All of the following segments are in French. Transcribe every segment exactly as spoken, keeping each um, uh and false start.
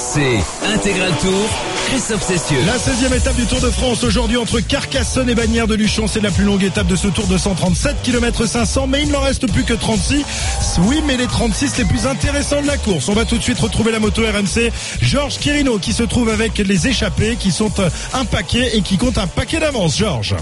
C, Intégral Tour, Christophe Cessieux. La seizième étape du Tour de France aujourd'hui entre Carcassonne et Bagnères de Luchon. C'est la plus longue étape de ce Tour de cent trente-sept kilomètres cinq cents, mais il n'en reste plus que trente-six. Oui, mais les trente-six les plus intéressants de la course. On va tout de suite retrouver la moto R M C. Georges Quirino qui se trouve avec les échappés qui sont un paquet et qui comptent un paquet d'avance. Georges.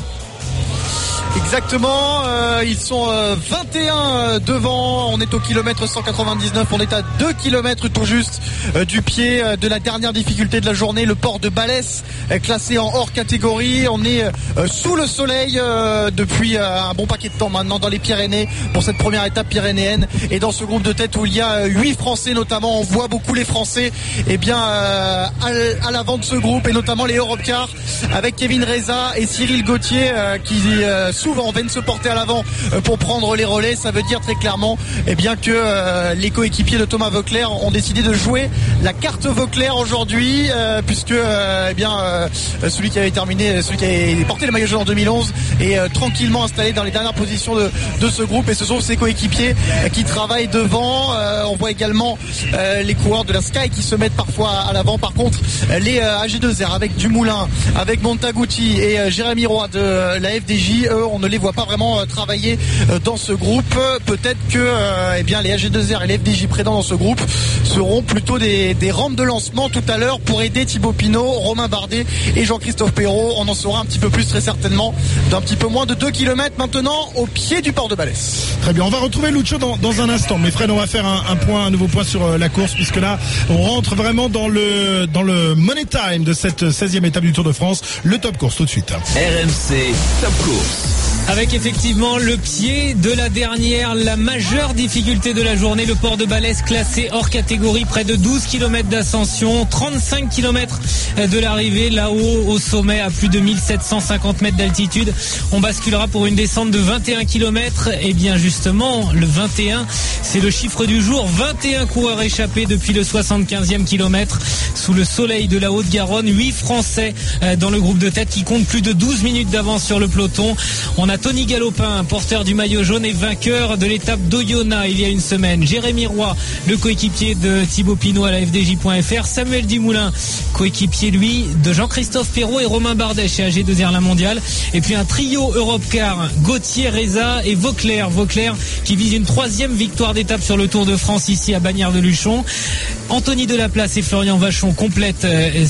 Exactement, euh, ils sont euh, vingt et un devant, on est au kilomètre cent quatre-vingt-dix-neuf, on est à deux kilomètres tout juste euh, du pied euh, de la dernière difficulté de la journée, le port de Balès, euh, classé en hors catégorie. On est euh, sous le soleil euh, depuis euh, un bon paquet de temps maintenant dans les Pyrénées pour cette première étape pyrénéenne, et dans ce groupe de tête où il y a huit Français notamment, on voit beaucoup les Français et bien euh, à, à l'avant de ce groupe, et notamment les Europcars avec Kevin Reza et Cyril Gauthier euh, qui euh, souvent viennent se porter à l'avant pour prendre les relais. Ça veut dire très clairement eh bien que euh, les coéquipiers de Thomas Voeckler ont décidé de jouer la carte Voeckler aujourd'hui, euh, puisque euh, eh bien euh, celui qui avait terminé, celui qui avait porté le maillot jaune en deux mille onze est euh, tranquillement installé dans les dernières positions de, de ce groupe, et ce sont ses coéquipiers euh, qui travaillent devant. Euh, on voit également euh, les coureurs de la Sky qui se mettent parfois à l'avant. Par contre, les euh, A G deux R avec Dumoulin, avec Montaguti et euh, Jérémy Roy de euh, la F D J, eux on ne les voit pas vraiment euh, travailler euh, dans ce groupe. Peut-être que euh, eh bien les A G deux R et les F D J présents dans ce groupe seront plutôt des, des rampes de lancement tout à l'heure pour aider Thibaut Pinot, Romain Bardet et Jean-Christophe Perrault. On en saura un petit peu plus très certainement d'un petit peu moins de deux kilomètres maintenant au pied du port de Balès. Très bien, on va retrouver Lucho dans, dans un instant, mais Fred, on va faire un, un point, un nouveau point sur euh, la course, puisque là on rentre vraiment dans le dans le money time de cette seizième étape du Tour de France, le top course tout de suite. R M C Top Course. Avec effectivement le pied de la dernière, la majeure difficulté de la journée, le port de Balès classé hors catégorie, près de douze kilomètres d'ascension, trente-cinq kilomètres de l'arrivée, là-haut au sommet à plus de mille sept cent cinquante mètres d'altitude. On basculera pour une descente de vingt et un kilomètres. Et bien justement, le vingt et un, c'est le chiffre du jour. vingt et un coureurs échappés depuis le soixante-quinzième kilomètre sous le soleil de la Haute-Garonne. huit Français dans le groupe de tête qui compte plus de douze minutes d'avance sur le peloton. On a Tony Galopin, porteur du maillot jaune et vainqueur de l'étape d'Oyonnax il y a une semaine. Jérémy Roy, le coéquipier de Thibaut Pinot à la F D J point F R. Samuel Dumoulin, coéquipier lui de Jean-Christophe Perrault et Romain Bardet chez A G deux R La Mondiale. Et puis un trio Europcar, Gauthier, Reza et Voeckler. Voeckler qui vise une troisième victoire d'étape sur le Tour de France ici à Bagnères de Luchon. Anthony Delaplace et Florian Vachon complètent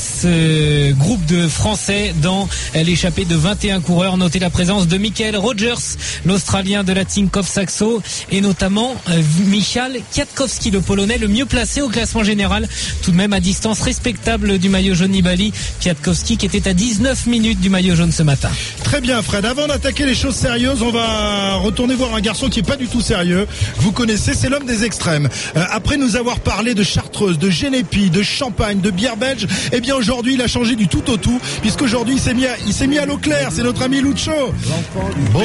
ce groupe de Français dans l'échappée de vingt et un coureurs. Notez la présence de Michael Rogers, l'Australien de la Tinkoff Saxo, et notamment Michal Kwiatkowski, le Polonais le mieux placé au classement général, tout de même à distance respectable du maillot jaune Nibali. Kwiatkowski qui était à dix-neuf minutes du maillot jaune ce matin. Très bien Fred, avant d'attaquer les choses sérieuses, on va retourner voir un garçon qui est pas du tout sérieux. Vous connaissez, c'est l'homme des extrêmes. Euh, après nous avoir parlé de Chartreuse, de Genépi, de Champagne, de bière belge, eh bien aujourd'hui il a changé du tout au tout, puisqu'aujourd'hui il s'est mis à, il s'est mis à l'eau claire. C'est notre ami Lucho. Bonjour.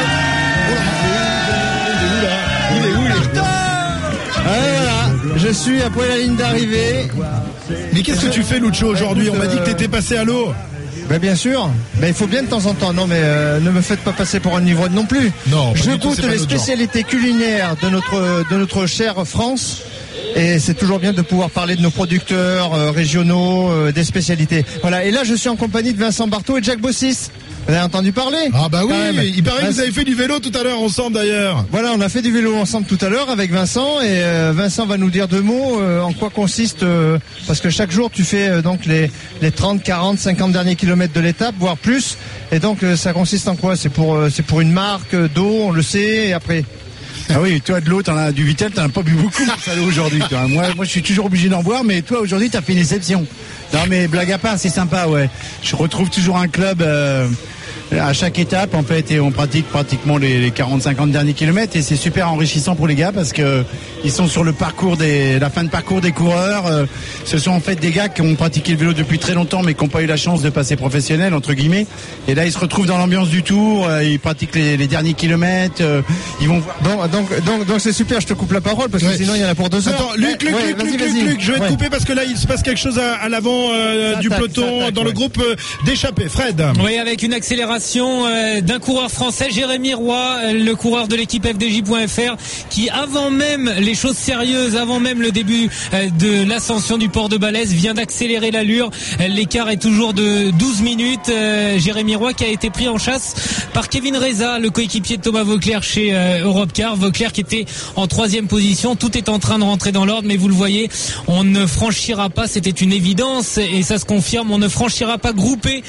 Il est où, il est ah, voilà. Je suis après la ligne d'arrivée. Mais qu'est-ce que tu fais Lucho aujourd'hui? On m'a dit que t'étais passé à l'eau. Ben bien sûr, ben il faut bien de temps en temps. Non mais euh, ne me faites pas passer pour un ivrogne non plus. Non. Je goûte les spécialités culinaires de notre de notre chère France. Et c'est toujours bien de pouvoir parler de nos producteurs euh, régionaux, euh, des spécialités. Voilà. Et là, je suis en compagnie de Vincent Barthaud et Jack Bossis. Vous avez entendu parler? Ah bah oui, il paraît que vous avez fait du vélo tout à l'heure ensemble d'ailleurs. Voilà, on a fait du vélo ensemble tout à l'heure avec Vincent, et euh, Vincent va nous dire deux mots euh, en quoi consiste, euh, parce que chaque jour tu fais euh, donc les, les trente, quarante, cinquante derniers kilomètres de l'étape, voire plus, et donc euh, ça consiste en quoi? C'est pour, euh, c'est pour une marque d'eau, on le sait, et après... Ah oui, toi de l'eau, t'en as du Vitel, t'en as pas bu beaucoup salaud aujourd'hui. Toi. Moi, moi, je suis toujours obligé d'en boire, mais toi aujourd'hui, t'as fait une exception. Non, mais blague à part, c'est sympa, ouais. Je retrouve toujours un club euh, à chaque étape, en fait, et on pratique pratiquement les, les quarante cinquante derniers kilomètres, et c'est super enrichissant pour les gars parce que ils sont sur le parcours des, la fin de parcours des coureurs. Euh, ce sont en fait des gars qui ont pratiqué le vélo depuis très longtemps, mais qui n'ont pas eu la chance de passer professionnel entre guillemets. Et là, ils se retrouvent dans l'ambiance du Tour. Euh, ils pratiquent les, les derniers kilomètres. Euh, ils vont voir. Bon, donc, donc, donc c'est super. Je te coupe la parole parce que ouais. Sinon il y en a pour deux heures. Attends, Luc, Luc, ouais, Luc, Luc, Luc, Luc, je vais ouais. te couper parce que là, il se passe quelque chose à, à l'avant euh, du peloton attaque, dans ouais. le groupe euh, d'échappés. Fred. Oui, avec une accélération euh, d'un coureur français, Jérémy Roy, le coureur de l'équipe F D J point F R, qui avant même les des choses sérieuses avant même le début de l'ascension du port de Balès, vient d'accélérer l'allure. L'écart est toujours de douze minutes. Jérémy Roy qui a été pris en chasse par Kevin Reza, le coéquipier de Thomas Vauclair chez Europcar. Vauclair qui était en troisième position. Tout est en train de rentrer dans l'ordre, mais vous le voyez, on ne franchira pas, c'était une évidence et ça se confirme, on ne franchira pas groupé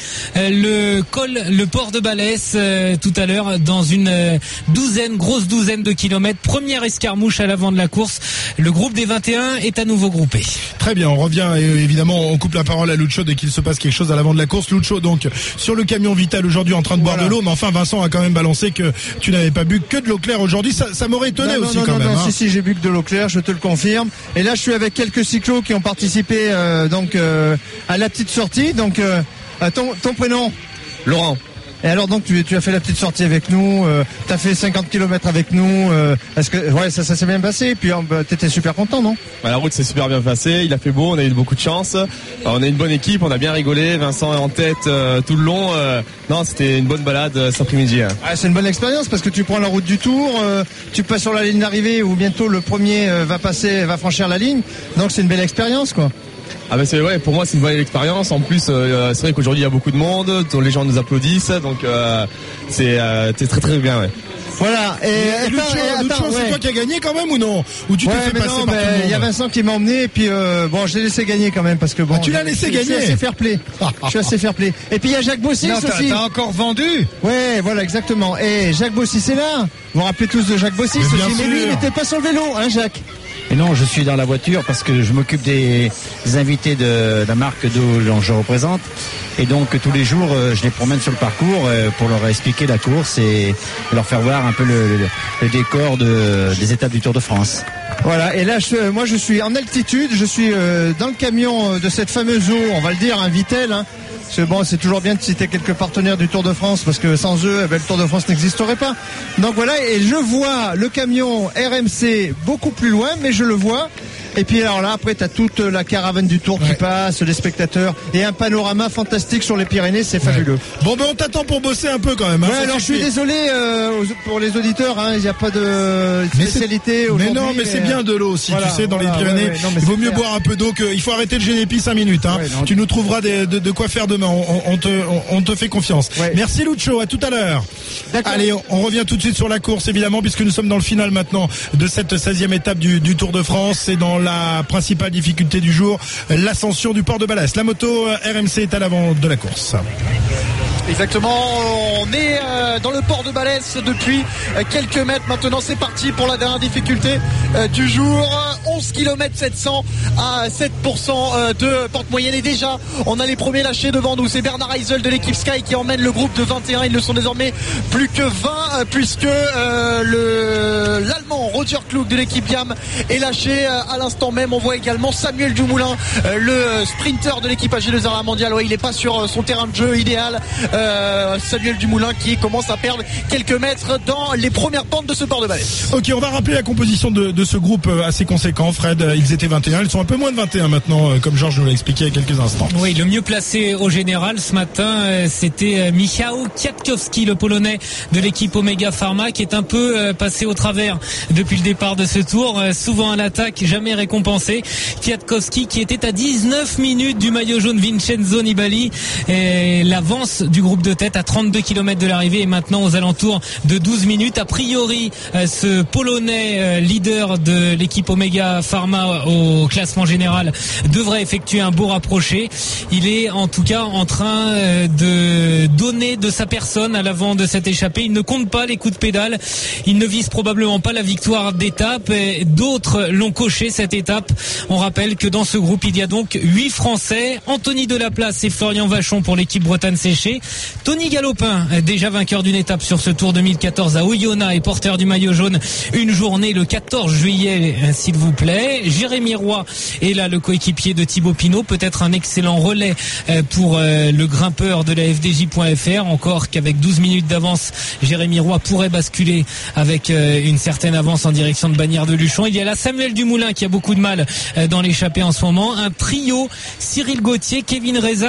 le col, le port de Balès tout à l'heure dans une douzaine, grosse douzaine de kilomètres. Première escarmouche à l'avant de la course. Le groupe des vingt et un est à nouveau groupé. Très bien, on revient et évidemment on coupe la parole à Lucho dès qu'il se passe quelque chose à l'avant de la course. Lucho donc sur le camion Vital aujourd'hui en train de boire voilà. de l'eau, mais enfin Vincent a quand même balancé que tu n'avais pas bu que de l'eau claire aujourd'hui. Ça, ça m'aurait étonné non, aussi non, quand non, même. Non, hein. si si j'ai bu que de l'eau claire, je te le confirme. Et là je suis avec quelques cyclos qui ont participé euh, donc euh, à la petite sortie. Donc euh, ton, ton prénom Laurent. Et alors donc tu, tu as fait la petite sortie avec nous, euh, tu as fait cinquante kilomètres avec nous, euh, est-ce que ouais ça, ça s'est bien passé et puis euh, bah, tu étais super content non? Bah, la route s'est super bien passée, il a fait beau, on a eu beaucoup de chance, euh, on a une bonne équipe, on a bien rigolé, Vincent est en tête euh, tout le long, euh, non c'était une bonne balade euh, cet après-midi. Hein. Ah, c'est une bonne expérience parce que tu prends la route du Tour, euh, tu passes sur la ligne d'arrivée où bientôt le premier euh, va passer, va franchir la ligne, donc c'est une belle expérience quoi. Ah ben c'est ouais, pour moi c'est une bonne expérience. En plus, euh, c'est vrai qu'aujourd'hui il y a beaucoup de monde, dont les gens nous applaudissent, donc euh, c'est, euh, c'est très très bien. Ouais. Voilà. Et, et, et Lucho, attends, Lucho, attends, c'est ouais. toi qui as gagné quand même ou non? Ou tu ouais, t'es fait passer non, par tout le monde? Il y a Vincent qui m'a emmené et puis euh, bon, je l'ai laissé gagner quand même parce que bon. Ah, tu l'as laissé je, gagner. Je suis assez fair play. Je suis assez fair play. Et puis il y a Jacques Bossis non, aussi. T'as encore vendu? Ouais, voilà exactement. Et Jacques Bossis est là. Vous vous rappelez tous de Jacques Bossis mais aussi, mais lui il sûr. n'était pas sur le vélo, hein, Jacques. Et non, je suis dans la voiture parce que je m'occupe des, des invités de la marque d'eau dont je représente. Et donc tous les jours, je les promène sur le parcours pour leur expliquer la course et leur faire voir un peu le, le, le décor de, des étapes du Tour de France. Voilà, et là, je, moi je suis en altitude, je suis euh, dans le camion de cette fameuse eau, on va le dire, un Vitel. Hein. Parce que bon, c'est toujours bien de citer quelques partenaires du Tour de France parce que sans eux, eh ben, le Tour de France n'existerait pas. Donc voilà, et je vois le camion R M C beaucoup plus loin, mais je le vois. Et puis alors là, après, t'as toute la caravane du Tour ouais. qui passe, les spectateurs, et un panorama fantastique sur les Pyrénées, c'est fabuleux. Ouais. Bon, ben on t'attend pour bosser un peu quand même. Hein, ouais, alors je suis désolé euh, pour les auditeurs, hein, il n'y a pas de spécialité aujourd'hui. Mais non, mais, mais c'est bien de l'eau aussi, voilà, tu sais, dans voilà, les Pyrénées. Ouais, ouais, non, il vaut mieux clair. boire un peu d'eau que. Il faut arrêter le génépi cinq minutes. Hein. Ouais, non, tu nous trouveras des, de, de quoi faire demain. On, on, te, on, on te fait confiance. Ouais. Merci Lucho, à tout à l'heure. Allez, on, on revient tout de suite sur la course, évidemment, puisque nous sommes dans le final maintenant de cette seizième étape du, du Tour de France. C'est dans la principale difficulté du jour, l'ascension du port de Balès. La moto R M C est à l'avant de la course. Exactement, on est dans le port de Balès depuis quelques mètres maintenant, c'est parti pour la dernière difficulté du jour, onze kilomètres sept cents à sept pour cent de pente moyenne et déjà on a les premiers lâchés devant nous, c'est Bernard Heisel de l'équipe Sky qui emmène le groupe de vingt et un, ils ne sont désormais plus que vingt puisque euh, le, l'allemand Roger Klug de l'équipe Yam est lâché à l'instant même, on voit également Samuel Dumoulin, le sprinter de l'équipe A G deux R La Mondiale, ouais, il n'est pas sur son terrain de jeu idéal. Euh, Samuel Dumoulin qui commence à perdre quelques mètres dans les premières pentes de ce port de Balès. Ok, on va rappeler la composition de, de ce groupe assez conséquent. Fred, ils étaient vingt et un, ils sont un peu moins de vingt et un maintenant, comme Georges nous l'a expliqué il y a quelques instants. Oui, le mieux placé au général ce matin, c'était Michał Kwiatkowski, le Polonais de l'équipe Omega Pharma, qui est un peu passé au travers depuis le départ de ce tour, souvent à l'attaque, jamais récompensé. Kwiatkowski qui était à dix-neuf minutes du maillot jaune Vincenzo Nibali, et l'avance du groupe de tête à trente-deux kilomètres de l'arrivée et maintenant aux alentours de douze minutes. A priori, ce Polonais leader de l'équipe Omega Pharma au classement général devrait effectuer un beau rapproché. Il est en tout cas en train de donner de sa personne à l'avant de cette échappée. Il ne compte pas les coups de pédale. Il ne vise probablement pas la victoire d'étape. D'autres l'ont coché cette étape. On rappelle que dans ce groupe, il y a donc huit Français. Anthony Delaplace et Florian Vachon pour l'équipe Bretagne Séchée. Tony Galopin, déjà vainqueur d'une étape sur ce Tour deux mille quatorze à Oyonnax et porteur du maillot jaune une journée le quatorze juillet, s'il vous plaît. Jérémy Roy est là, le coéquipier de Thibaut Pinot, peut-être un excellent relais pour le grimpeur de la F D J point F R, encore qu'avec douze minutes d'avance, Jérémy Roy pourrait basculer avec une certaine avance en direction de Bagnères de Luchon. Il y a là Samuel Dumoulin qui a beaucoup de mal dans l'échappée en ce moment, un trio, Cyril Gauthier, Kevin Reza,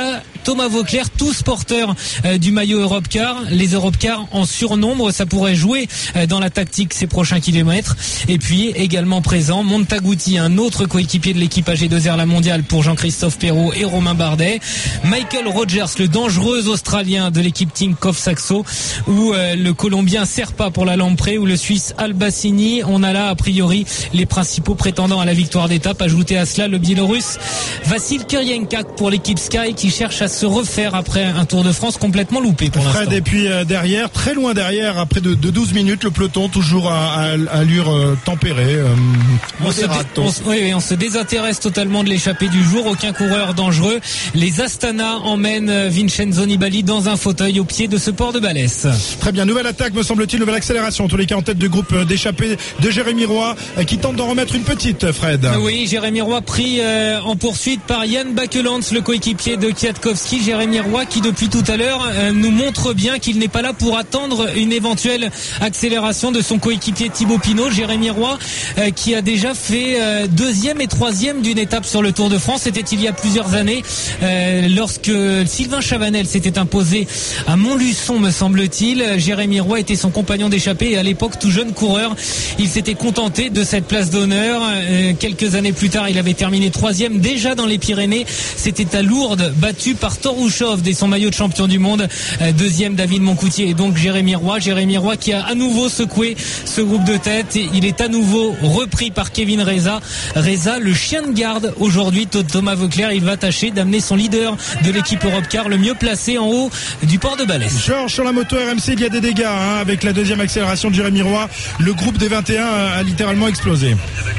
Thomas Vauclair, tous porteurs euh, du maillot Europcar. Les Europcar en surnombre, ça pourrait jouer euh, dans la tactique ces prochains kilomètres. Et puis également présent Montaguti, un autre coéquipier de l'équipe A G deux R La Mondiale pour Jean-Christophe Perrault et Romain Bardet. Michael Rogers, le dangereux Australien de l'équipe Tinkoff Saxo, ou euh, le Colombien Serpa pour la Lamprey, ou le Suisse Albassini. On a là a priori les principaux prétendants à la victoire d'étape. Ajouté à cela le Biélorusse Vassil Kiryenka pour l'équipe Sky, qui cherche à se refaire après un Tour de France complètement loupé pour Fred, l'instant. et puis euh, derrière, très loin derrière, après de, de douze minutes, le peloton toujours à, à, à allure euh, tempérée. Euh, on, se dé- on, se- oui, oui, on se désintéresse totalement de l'échappée du jour. Aucun coureur dangereux. Les Astana emmènent Vincenzo Nibali dans un fauteuil au pied de ce port de Balès. Très bien, nouvelle attaque me semble-t-il, nouvelle accélération. En tous les cas en tête de groupe euh, d'échappée de Jérémy Roy euh, qui tente d'en remettre une petite, Fred. Oui, Jérémy Roy pris euh, en poursuite par Yann Bakelands, le coéquipier de Kwiatkowski. Jérémy Roy qui depuis tout à l'heure euh, nous montre bien qu'il n'est pas là pour attendre une éventuelle accélération de son coéquipier Thibaut Pinot. Jérémy Roy euh, qui a déjà fait euh, deuxième et troisième d'une étape sur le Tour de France. C'était il y a plusieurs années euh, lorsque Sylvain Chavanel s'était imposé à Montluçon, me semble-t-il. Jérémy Roy était son compagnon d'échappée et à l'époque tout jeune coureur, il s'était contenté de cette place d'honneur. Euh, quelques années plus tard, il avait terminé troisième déjà dans les Pyrénées. C'était à Lourdes, battu par Torouchov dès son maillot de champion du monde. Euh, deuxième David Moncoutier et donc Jérémy Roy. Jérémy Roy qui a à nouveau secoué ce groupe de tête. Et il est à nouveau repris par Kevin Reza. Reza, le chien de garde aujourd'hui de Thomas Vauclair. Il va tâcher d'amener son leader de l'équipe Europcar le mieux placé en haut du port de Balès. Georges, sur la moto R M C, il y a des dégâts hein, avec la deuxième accélération de Jérémy Roy. Le groupe des vingt et un a littéralement explosé.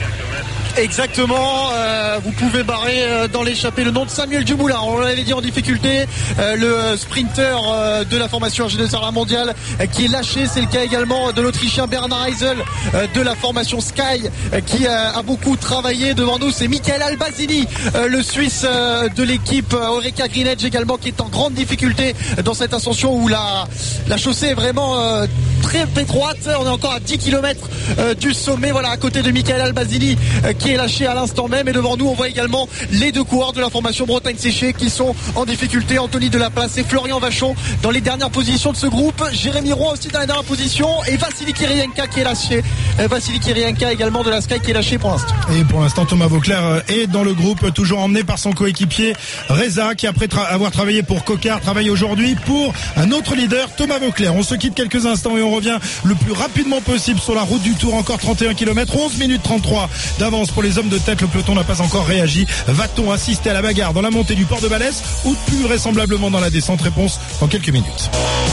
Exactement, euh, vous pouvez barrer euh, dans l'échappée le nom de Samuel Dumoulin, on l'avait dit en difficulté, euh, le sprinter euh, de la formation A G deux R La Mondiale euh, qui est lâché. C'est le cas également de l'Autrichien Bernard Heisel euh, de la formation Sky euh, qui euh, a beaucoup travaillé. Devant nous c'est Michael Albasini, euh, le Suisse euh, de l'équipe euh, Horeca Green Edge également, qui est en grande difficulté dans cette ascension où la, la chaussée est vraiment euh, très étroite. On est encore à dix kilomètres euh, du sommet, voilà, à côté de Michael Albasini euh, qui est lâché à l'instant même. Et devant nous on voit également les deux coureurs de la formation Bretagne Séchée qui sont en difficulté. Anthony Delaplace et Florian Vachon dans les dernières positions de ce groupe. Jérémy Roy aussi dans les dernières positions et Vassili Kiryenka qui est lâché. euh, Vassili Kiryenka également de la Sky qui est lâché pour l'instant. Et pour l'instant Thomas Vauclair est dans le groupe, toujours emmené par son coéquipier Reza, qui après tra- avoir travaillé pour Cocard travaille aujourd'hui pour un autre leader, Thomas Vauclair. On se quitte quelques instants et on revient le plus rapidement possible sur la route du Tour. Encore trente et un kilomètres, onze minutes trente-trois d'avance pour les hommes de tête. Le peloton n'a pas encore réagi. Va-t-on assister à la bagarre dans la montée du port de Balès ou plus vraisemblablement dans la descente? Réponse dans quelques minutes.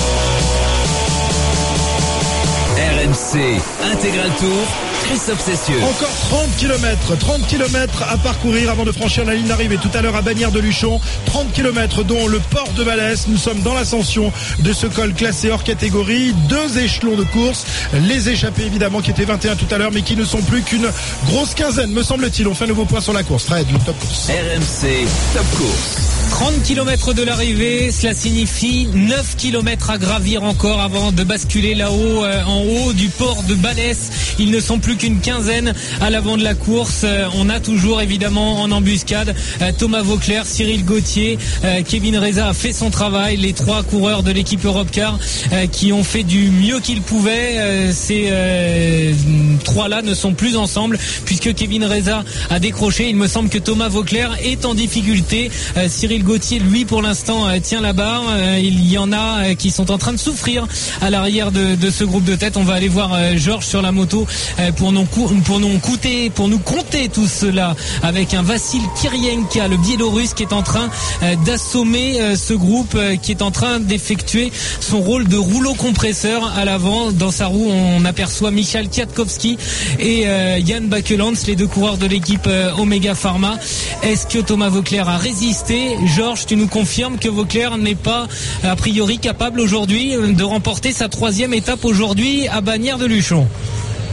R M C Intégral Tour, Christophe Cessieux. Encore trente kilomètres, trente kilomètres à parcourir avant de franchir la ligne d'arrivée tout à l'heure à Bagnères de Luchon. trente kilomètres dont le port de Balès. Nous sommes dans l'ascension de ce col classé hors catégorie. Deux échelons de course. Les échappés évidemment qui étaient vingt et un tout à l'heure mais qui ne sont plus qu'une grosse quinzaine me semble-t-il. On fait un nouveau point sur la course. Fred, le top course. R M C Top Course. trente kilomètres de l'arrivée, cela signifie neuf kilomètres à gravir encore avant de basculer là-haut, euh, en haut du port de Balès. Ils ne sont plus qu'une quinzaine à l'avant de la course. Euh, on a toujours évidemment en embuscade euh, Thomas Vauclair, Cyril Gauthier, euh, Kevin Reza a fait son travail. Les trois coureurs de l'équipe Europcar euh, qui ont fait du mieux qu'ils pouvaient. Euh, ces euh, trois-là ne sont plus ensemble puisque Kevin Reza a décroché. Il me semble que Thomas Vauclair est en difficulté. Euh, Cyril Gauthier, lui, pour l'instant, euh, tient la barre. Euh, il y en a euh, qui sont en train de souffrir à l'arrière de, de ce groupe de tête. On va aller voir euh, Georges sur la moto euh, pour nous pour nous coûter, pour nous compter tout cela avec un Vassil Kiryenka, le Biélorusse, qui est en train euh, d'assommer euh, ce groupe, euh, qui est en train d'effectuer son rôle de rouleau compresseur à l'avant. Dans sa roue, on aperçoit Michal Kwiatkowski et euh, Yann Bakelands, les deux coureurs de l'équipe euh, Omega Pharma. Est-ce que Thomas Vauclair a résisté? Georges, tu nous confirmes que Vauclair n'est pas a priori capable aujourd'hui de remporter sa troisième étape aujourd'hui à Bagnères de Luchon?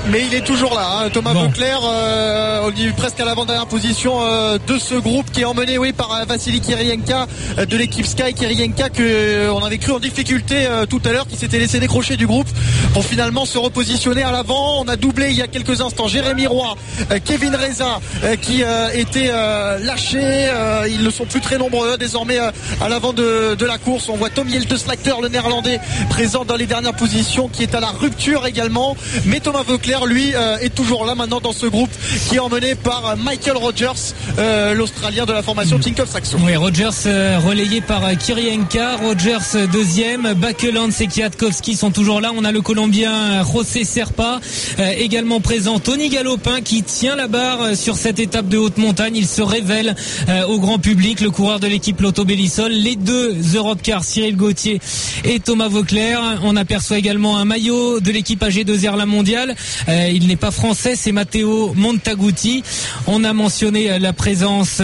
Mais il est toujours là, hein. Thomas bon. Voeckler, euh, on est presque à l'avant-dernière position euh, de ce groupe qui est emmené oui, par euh, Vassili Kirienka euh, de l'équipe Sky. Kirienka que euh, on avait cru en difficulté euh, tout à l'heure, qui s'était laissé décrocher du groupe pour finalement se repositionner à l'avant. On a doublé il y a quelques instants Jérémy Roy, euh, Kevin Reza euh, qui euh, étaient euh, lâchés. Euh, ils ne sont plus très nombreux désormais euh, à l'avant de, de la course. On voit Tom Jelte-Slagter, le néerlandais, présent dans les dernières positions, qui est à la rupture également. Mais Thomas Voeckler, lui, euh, est toujours là maintenant dans ce groupe qui est emmené par Michael Rogers, euh, l'Australien de la formation Tinkoff Saxo. Oui, Rogers euh, relayé par euh, Kirienka, Rogers euh, deuxième, Bakelands et Kwiatkowski sont toujours là. On a le Colombien José Serpa euh, également présent, Tony Galopin qui tient la barre euh, sur cette étape de haute montagne. Il se révèle euh, au grand public, le coureur de l'équipe Lotto Belisol. Les deux Europecars, Cyril Gauthier et Thomas Voeckler. On aperçoit également un maillot de l'équipe A G deux R La Mondiale. Euh, il n'est pas français, c'est Matteo Montaguti. On a mentionné la présence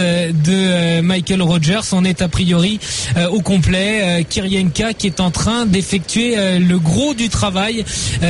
de Michael Rogers. On est a priori au complet. Kirienka qui est en train d'effectuer le gros du travail.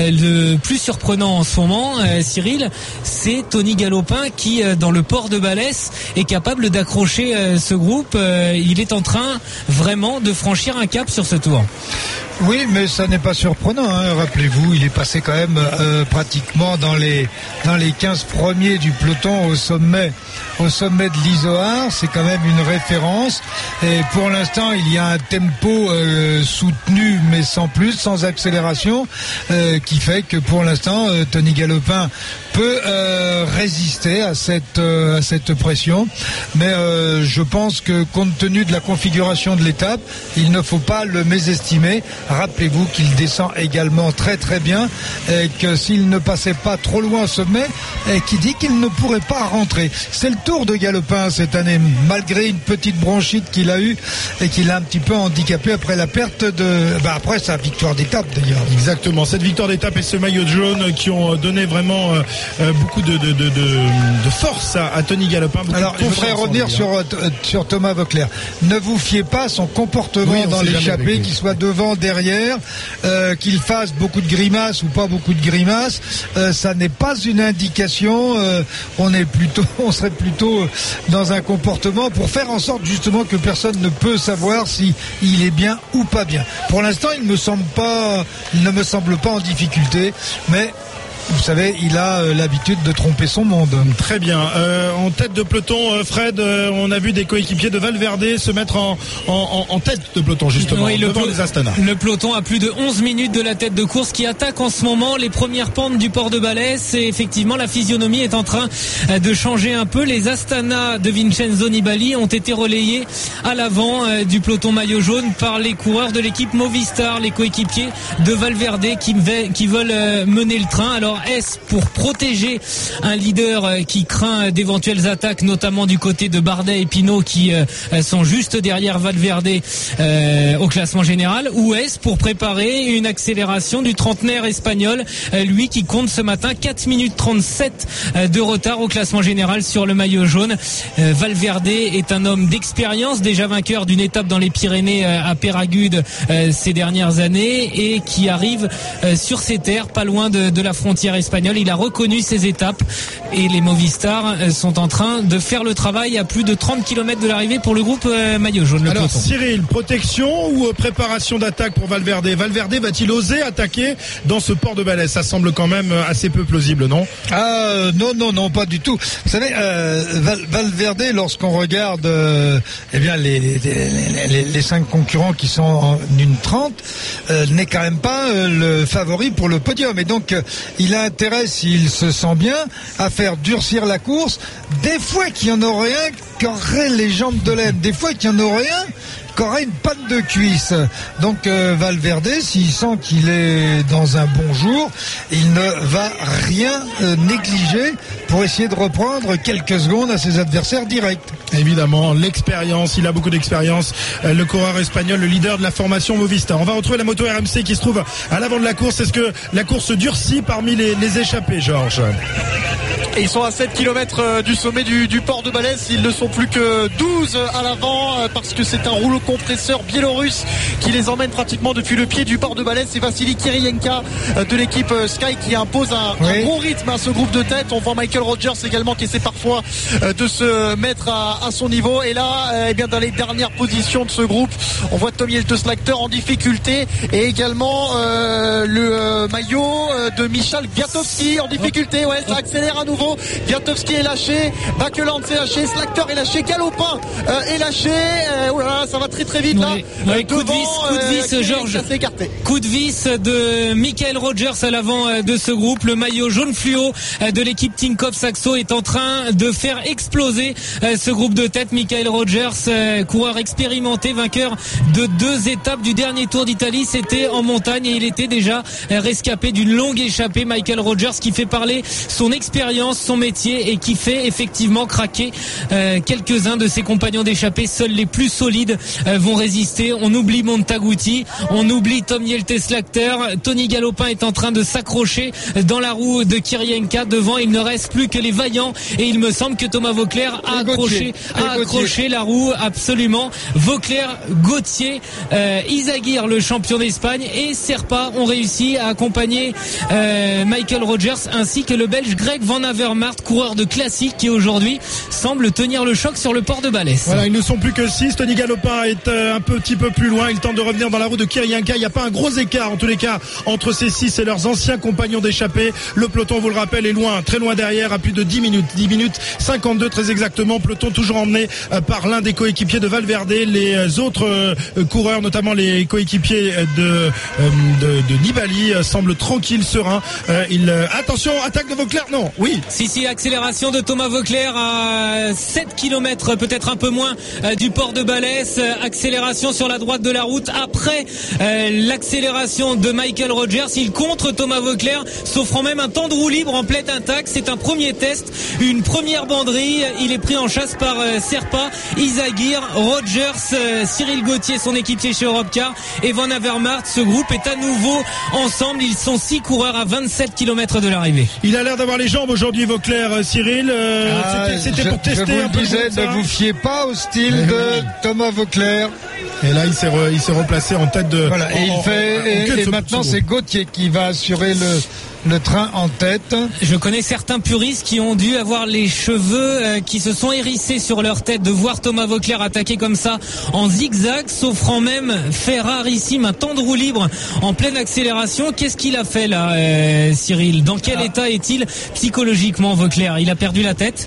Le plus surprenant en ce moment, Cyril, c'est Tony Galopin qui, dans le port de Balès, est capable d'accrocher ce groupe. Il est en train vraiment de franchir un cap sur ce tour. Oui, mais ça n'est pas surprenant, hein. Rappelez-vous, il est passé quand même euh, pratiquement dans les dans les quinze premiers du peloton au sommet au sommet de l'Izoard. C'est quand même une référence. Et pour l'instant, il y a un tempo euh, soutenu, mais sans plus, sans accélération, euh, qui fait que pour l'instant, euh, Tony Galopin peut euh, résister à cette euh, à cette pression. Mais euh, je pense que compte tenu de la configuration de l'étape, il ne faut pas le mésestimer. Rappelez-vous qu'il descend également très très bien et que s'il ne passait pas trop loin au sommet, et qui dit qu'il ne pourrait pas rentrer. C'est le tour de Galopin cette année, malgré une petite bronchite qu'il a eue et qu'il a un petit peu handicapé après la perte de... Bah après sa victoire d'étape d'ailleurs. Exactement, cette victoire d'étape et ce maillot jaune qui ont donné vraiment euh, beaucoup de, de, de, de, de force à, à Tony Galopin. Alors je voudrais revenir sur, euh, sur Thomas Voeckler. Ne vous fiez pas à son comportement oui, dans l'échappée, qu'il soit devant, derrière, euh, qu'il fasse beaucoup de grimaces ou pas beaucoup de grimaces, euh, ça n'est pas une indication. Euh, on est plutôt, on serait plutôt dans un comportement pour faire en sorte justement que personne ne peut savoir si il est bien ou pas bien. Pour l'instant, il me semble pas, il ne me semble pas en difficulté, mais vous savez, il a euh, l'habitude de tromper son monde. Très bien. Euh, en tête de peloton, euh, Fred, euh, on a vu des coéquipiers de Valverde se mettre en, en, en tête de peloton, justement, oui, devant le, les Astana. Le peloton a plus de onze minutes de la tête de course qui attaque en ce moment les premières pentes du port de Balès. Et effectivement, la physionomie est en train de changer un peu. Les Astana de Vincenzo Nibali ont été relayés à l'avant euh, du peloton maillot jaune par les coureurs de l'équipe Movistar, les coéquipiers de Valverde qui, qui veulent euh, mener le train. Alors, est-ce pour protéger un leader qui craint d'éventuelles attaques, notamment du côté de Bardet et Pinot qui sont juste derrière Valverde euh, au classement général, ou est-ce pour préparer une accélération du trentenaire espagnol, lui qui compte ce matin quatre minutes trente-sept de retard au classement général sur le maillot jaune. euh, Valverde est un homme d'expérience, déjà vainqueur d'une étape dans les Pyrénées à Péragude euh, ces dernières années, et qui arrive euh, sur ses terres, pas loin de, de la frontière espagnol. Il a reconnu ses étapes et les Movistar sont en train de faire le travail à plus de trente kilomètres de l'arrivée pour le groupe euh, maillot jaune. Le Alors peloton. Cyril, protection ou euh, préparation d'attaque pour Valverde? Valverde va-t-il oser attaquer dans ce port de Balès? Ça semble quand même assez peu plausible, non? Ah non, non, non, pas du tout. Vous savez, euh, Val, Valverde, lorsqu'on regarde euh, eh bien les, les, les, les cinq concurrents qui sont en une trente, euh, n'est quand même pas euh, le favori pour le podium. Et donc, euh, il a intérêt, s'il se sent bien, à faire durcir la course. Des fois qu'il y en aurait un qui aurait les jambes de laine, des fois qu'il y en aurait un qui aurait une panne de cuisse. Donc euh, Valverde, s'il sent qu'il est dans un bon jour, il ne va rien euh, négliger pour essayer de reprendre quelques secondes à ses adversaires directs. Évidemment, l'expérience, il a beaucoup d'expérience, euh, le coureur espagnol, le leader de la formation Movistar. On va retrouver la moto R M C qui se trouve à l'avant de la course. Est-ce que la course durcit parmi les, les échappés, Georges? Et ils sont à sept kilomètres du sommet du, du port de Balès. Ils ne sont plus que douze à l'avant parce que c'est un rouleau compresseur biélorusse qui les emmène pratiquement depuis le pied du port de Balès. C'est Vassili Kirienka de l'équipe Sky qui impose un, oui. un bon rythme à ce groupe de tête. On voit Michael Rogers également qui essaie parfois de se mettre à, à son niveau. Et là, eh bien, dans les dernières positions de ce groupe, on voit Tom Jelte-Slagter en difficulté et également euh, le euh, maillot de Michal Kwiatkowski en difficulté. Ouais, ça accélère à nouveau. Kwiatkowski est lâché, Bakeland s'est lâché, Slagter est lâché, Galopin euh, est lâché. Euh, oh là là, ça va très très vite là. Oui. Oui, Devant, coup de vis, coup de vis, euh, Georges. Coup de vis de Michael Rogers à l'avant de ce groupe. Le maillot jaune fluo de l'équipe Tinkoff Saxo est en train de faire exploser ce groupe de tête. Michael Rogers, coureur expérimenté, vainqueur de deux étapes du dernier Tour d'Italie, c'était en montagne et il était déjà rescapé d'une longue échappée. Michael Rogers qui fait parler son expérience, son métier et qui fait effectivement craquer euh, quelques-uns de ses compagnons d'échappée. Seuls les plus solides euh, vont résister. On oublie Montaguti, on oublie Tom Jelte-Slagter. Tony Galopin est en train de s'accrocher dans la roue de Kirienka. Devant, il ne reste plus que les vaillants et il me semble que Thomas Voeckler a accroché, a accroché la roue absolument. Voeckler, Gauthier, euh, Izagirre, le champion d'Espagne, et Serpa ont réussi à accompagner euh, Michael Rogers ainsi que le Belge Greg Van Avermaet, coureur de classique qui aujourd'hui semble tenir le choc sur le port de Balès. Voilà, ils ne sont plus que six. Tony Galopin est euh, un petit peu plus loin. Il tente de revenir dans la roue de Kirienka. Il n'y a pas un gros écart en tous les cas entre ces six et leurs anciens compagnons d'échappée. Le peloton, vous le rappelle, est loin, très loin derrière, à plus de dix minutes. dix minutes cinquante-deux très exactement. Peloton toujours emmené euh, par l'un des coéquipiers de Valverde. Les autres euh, coureurs, notamment les coéquipiers de, euh, de, de Nibali, euh, semblent tranquilles, sereins. Euh, il, euh, attention, attaque de Voeckler, non, oui. Si, si, accélération de Thomas Voeckler à sept kilomètres, peut-être un peu moins euh, du port de Balès. Accélération sur la droite de la route. Après euh, l'accélération de Michael Rogers, il contre Thomas Voeckler, s'offrant même un temps de roue libre en pleine attaque. C'est un premier test, une première banderille. Il est pris en chasse par euh, Serpa, Izagirre, Rogers, euh, Cyril Gauthier, son équipier chez Europcar, et Van Avermaet. Ce groupe est à nouveau ensemble. Ils sont six coureurs à vingt-sept kilomètres de l'arrivée. Il a l'air d'avoir les jambes aujourd'hui, Voeckler, euh, Cyril. Euh, ah, c'était, c'était je, pour tester je vous un peu. Je disais, ne vous fiez pas au style de oui. Thomas Voeckler. Et là, il s'est, re, il s'est replacé en tête de. Voilà, et, en, il fait, en, et, et maintenant, c'est Gauthier qui va assurer le. le train en tête. Je connais certains puristes qui ont dû avoir les cheveux euh, qui se sont hérissés sur leur tête de voir Thomas Voeckler attaquer comme ça en zigzag, s'offrant même faire rarissime un temps de roue libre en pleine accélération. Qu'est-ce qu'il a fait là, euh, Cyril? Dans quel ah. état est-il psychologiquement, Voeckler? Il a perdu la tête?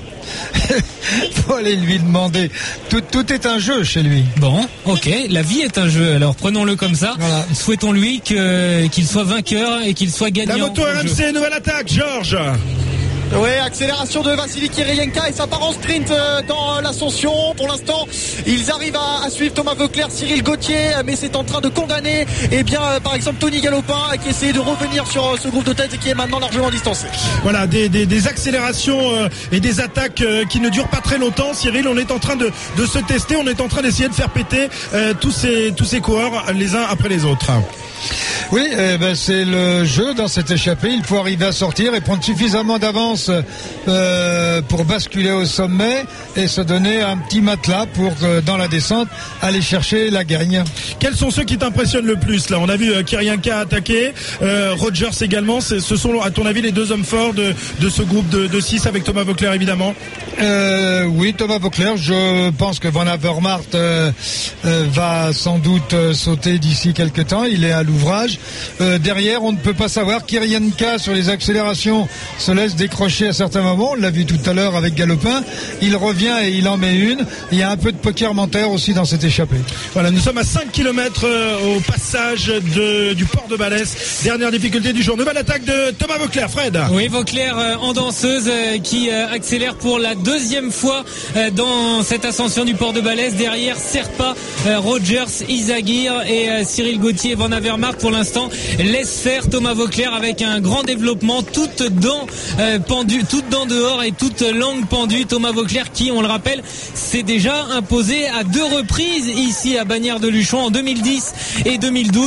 Faut aller lui demander. Tout, tout est un jeu chez lui. Bon, ok, la vie est un jeu. Alors prenons-le comme ça. Voilà. Souhaitons-lui que, qu'il soit vainqueur et qu'il soit gagnant. La moto R M C, nouvelle attaque, Georges. Oui, accélération de Vassili Kirienka et ça part en sprint dans l'ascension. Pour l'instant, ils arrivent à, à suivre Thomas Voeckler, Cyril Gauthier, mais c'est en train de condamner, eh bien, par exemple, Tony Galopin qui essaie de revenir sur ce groupe de tête et qui est maintenant largement distancé. Voilà, des, des, des accélérations euh, et des attaques euh, qui ne durent pas très longtemps. Cyril, on est en train de, de se tester, on est en train d'essayer de faire péter euh, tous ces, tous ces coureurs les uns après les autres. Oui, eh ben c'est le jeu dans cette échappée. Il faut arriver à sortir et prendre suffisamment d'avance euh, pour basculer au sommet et se donner un petit matelas pour, euh, dans la descente, aller chercher la gagne. Quels sont ceux qui t'impressionnent le plus là? On a vu euh, Kirienka attaquer, euh, Rogers également. C'est, ce sont, à ton avis, les deux hommes forts de, de ce groupe de, de six avec Thomas Voeckler évidemment. Euh, oui, Thomas Voeckler. Je pense que Van Avermaet euh, euh, va sans doute euh, sauter d'ici quelques temps. Il est à l'ouvrage. Euh, derrière, on ne peut pas savoir. Kirienka sur les accélérations se laisse décrocher à certains moments. On l'a vu tout à l'heure avec Galopin. Il revient et il en met une. Il y a un peu de poker menteur aussi dans cette échappée. Voilà, nous sommes à cinq kilomètres euh, au passage de, du port de Balès. Dernière difficulté du jour. Nouvelle attaque de Thomas Voeckler. Fred. Oui, Voeckler euh, en danseuse euh, qui euh, accélère pour la deuxième fois euh, dans cette ascension du port de Balès. Derrière Serpa, euh, Rogers, Izagirre et euh, Cyril Gauthier, Van Avermaet pour l'instant laisse faire Thomas Voeckler avec un grand développement, toutes dents euh, pendues, toutes dents dehors et toutes langues pendues. Thomas Voeckler qui, on le rappelle, s'est déjà imposé à deux reprises ici à Bagnères de Luchon en deux mille dix et deux mille douze.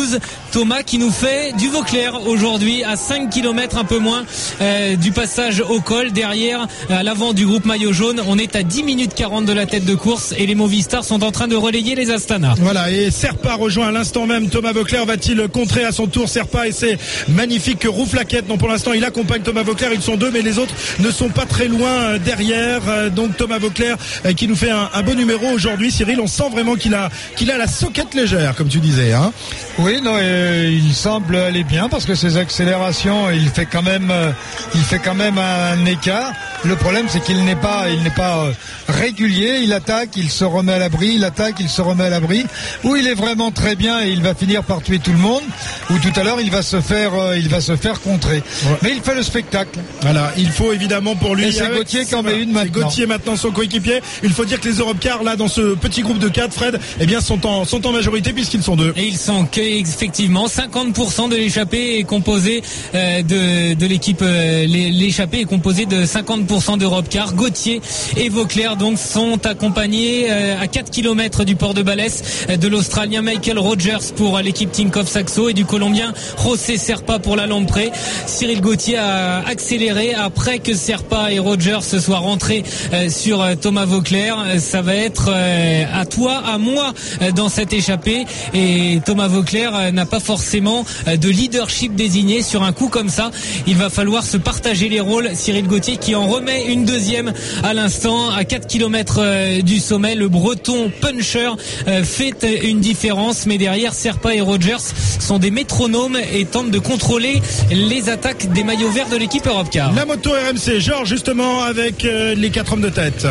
Thomas qui nous fait du Vauclair aujourd'hui à cinq kilomètres un peu moins euh, du passage au col. Derrière, à l'avant du groupe maillot jaune, on est à dix minutes quarante de la tête de course et les Movistar sont en train de relayer les Astana. Voilà, et Serpa rejoint à l'instant même Thomas Vauclair. Va-t-il contrer à son tour Serpa et ses magnifiques rouflaquettes? Non, pour l'instant il accompagne Thomas Vauclair, ils sont deux mais les autres ne sont pas très loin derrière. Donc Thomas Vauclair qui nous fait un, un beau numéro aujourd'hui. Cyril, on sent vraiment qu'il a qu'il a la soquette légère comme tu disais, hein. Oui, non, euh, il semble aller bien parce que ses accélérations, il fait quand même euh, il fait quand même un écart. Le problème c'est qu'il n'est pas il n'est pas euh, régulier, il attaque, il se remet à l'abri, il attaque, il se remet à l'abri. Ou il est vraiment très bien et il va finir par tuer tout le monde, ou tout à l'heure il va se faire euh, il va se faire contrer. Ouais. Mais il fait le spectacle. Voilà, il faut évidemment pour lui. Et c'est Gauthier qui en met une maintenant. Gauthier maintenant son coéquipier. Il faut dire que les Europcars là dans ce petit groupe de quatre, Fred, eh bien sont en sont en majorité puisqu'ils sont deux. Et ils sont effectivement cinquante pour cent de l'échappée est composé euh, de de l'équipe euh, l'échappée est composée de cinquante pour cent d'Europcar. Gauthier et Vauclair donc sont accompagnés euh, à quatre kilomètres du port de Balès euh, de l'Australien Michael Rogers pour l'équipe Tinkoff Saxo et du Colombien José Serpa pour la Lamprey. Cyril Gauthier a accéléré après que Serpa et Rogers se soient rentrés euh, sur euh, Thomas Vauclair. Ça va être euh, à toi, à moi euh, dans cette échappée et Thomas Vauclair euh, n'a pas forcément euh, de leadership désigné sur un coup comme ça. Il va falloir se partager les rôles. Cyril Gauthier qui en remet une deuxième à l'instant à quatre kilomètres euh, du sommet. Le breton puncher euh, fait une différence mais derrière Serpa et Rogers sont des métronomes et tentent de contrôler les attaques des maillots verts de l'équipe Europcar. La moto R M C, Georges justement avec euh, les quatre hommes de tête.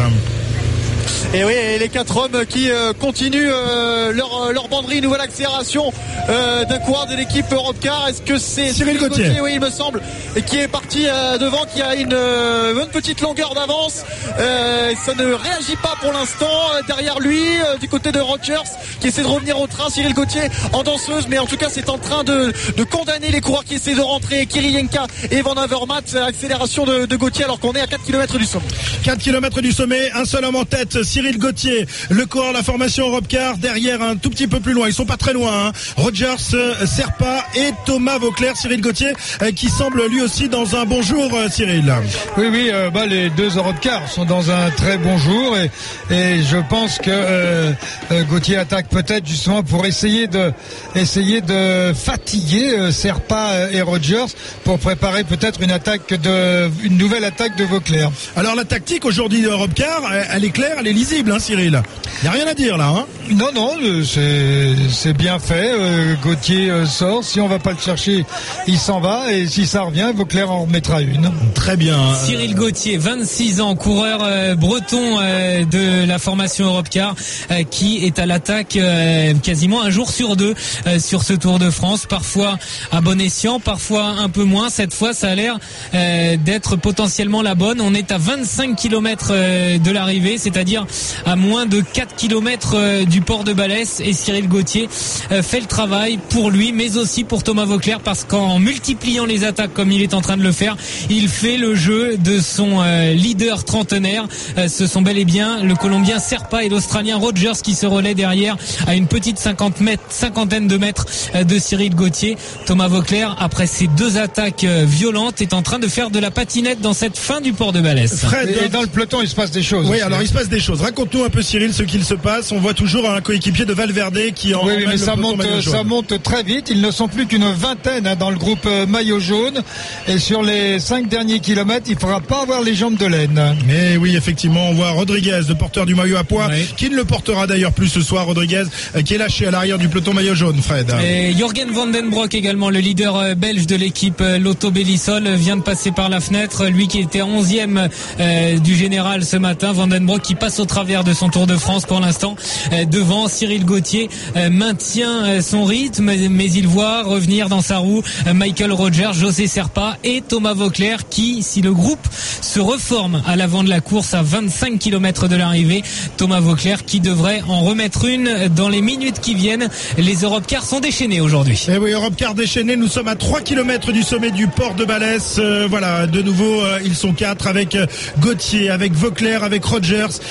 Et oui, et les quatre hommes qui euh, continuent euh, leur, leur banderie, nouvelle accélération euh, d'un coureur de l'équipe Europcar. Est-ce que c'est Cyril Gauthier? Gauthier, oui, il me semble, et qui est parti euh, devant, qui a une, euh, une petite longueur d'avance. Euh, ça ne réagit pas pour l'instant. Derrière lui, euh, du côté de Rogers, qui essaie de revenir au train. Cyril Gauthier en danseuse, mais en tout cas, c'est en train de, de condamner les coureurs qui essaient de rentrer. Kirilenka et Van Avermaet, accélération de, de Gauthier alors qu'on est à quatre kilomètres du sommet. quatre kilomètres du sommet, un seul homme en tête. Cyril Gauthier, le coureur de la formation Europcar, derrière un tout petit peu plus loin, ils sont pas très loin, hein. Rogers, Serpa et Thomas Vauclair. Cyril Gauthier euh, qui semble lui aussi dans un bon jour, euh, Cyril. Oui, oui, euh, bah, les deux Europcars sont dans un très bon jour et, et je pense que euh, euh, Gauthier attaque peut-être justement pour essayer de essayer de fatiguer euh, Serpa et Rogers pour préparer peut-être une attaque de une nouvelle attaque de Vauclair. Alors la tactique aujourd'hui de Europcar, elle est claire, elle est lisible, hein, Cyril. Il n'y a rien à dire là, hein. Non, non, c'est c'est bien fait. Euh, Gauthier euh, sort. Si on va pas le chercher, il s'en va. Et si ça revient, Vauclair en remettra une. Très bien. Cyril Gauthier, vingt-six ans, coureur euh, breton euh, de la formation Europcar, euh, qui est à l'attaque euh, quasiment un jour sur deux euh, sur ce Tour de France. Parfois à bon escient, parfois un peu moins. Cette fois, ça a l'air euh, d'être potentiellement la bonne. On est à vingt-cinq kilomètres euh, de l'arrivée, c'est-à-dire à moins de quatre kilomètres euh, du port de Balès, et Cyril Gauthier euh, fait le travail pour lui mais aussi pour Thomas Vauclair, parce qu'en multipliant les attaques comme il est en train de le faire, il fait le jeu de son euh, leader trentenaire. Euh, ce sont bel et bien le Colombien Serpa et l'Australien Rogers qui se relaient derrière à une petite cinquante mètres, cinquantaine de mètres euh, de Cyril Gauthier. Thomas Vauclair, après ces deux attaques euh, violentes, est en train de faire de la patinette dans cette fin du port de Balès. Fred, et dans le peloton il se passe des choses. Oui, aussi. alors il se passe des choses. Raconte-nous un peu, Cyril, ce qu'il se passe. On voit toujours un coéquipier de Valverde qui en oui, oui, mais ça monte, ça monte très vite. Ils ne sont plus qu'une vingtaine hein, dans le groupe euh, maillot jaune. Et sur les cinq derniers kilomètres, il ne faudra pas avoir les jambes de laine. Mais oui, effectivement, on voit Rodriguez, le porteur du maillot à pois, oui. qui ne le portera d'ailleurs plus ce soir. Rodriguez, euh, qui est lâché à l'arrière du peloton maillot jaune, Fred. Et Jürgen Van den Broek également, le leader euh, belge de l'équipe euh, Lotto Belisol, vient de passer par la fenêtre. Lui qui était onzième euh, du général ce matin. Van den Broek qui passe au travers de son Tour de France pour l'instant euh, devant. Cyril Gauthier euh, maintient euh, son rythme, mais il voit revenir dans sa roue euh, Michael Rogers, José Serpa et Thomas Vauclair qui, si le groupe se reforme à l'avant de la course à vingt-cinq kilomètres de l'arrivée, Thomas Vauclair qui devrait en remettre une dans les minutes qui viennent. Les Europcars sont déchaînés aujourd'hui. Eh oui, Europcar déchaînés, nous sommes à trois kilomètres du sommet du port de Balès. Euh, voilà, de nouveau, euh, ils sont quatre avec euh, Gauthier, avec Vauclair, avec Rogers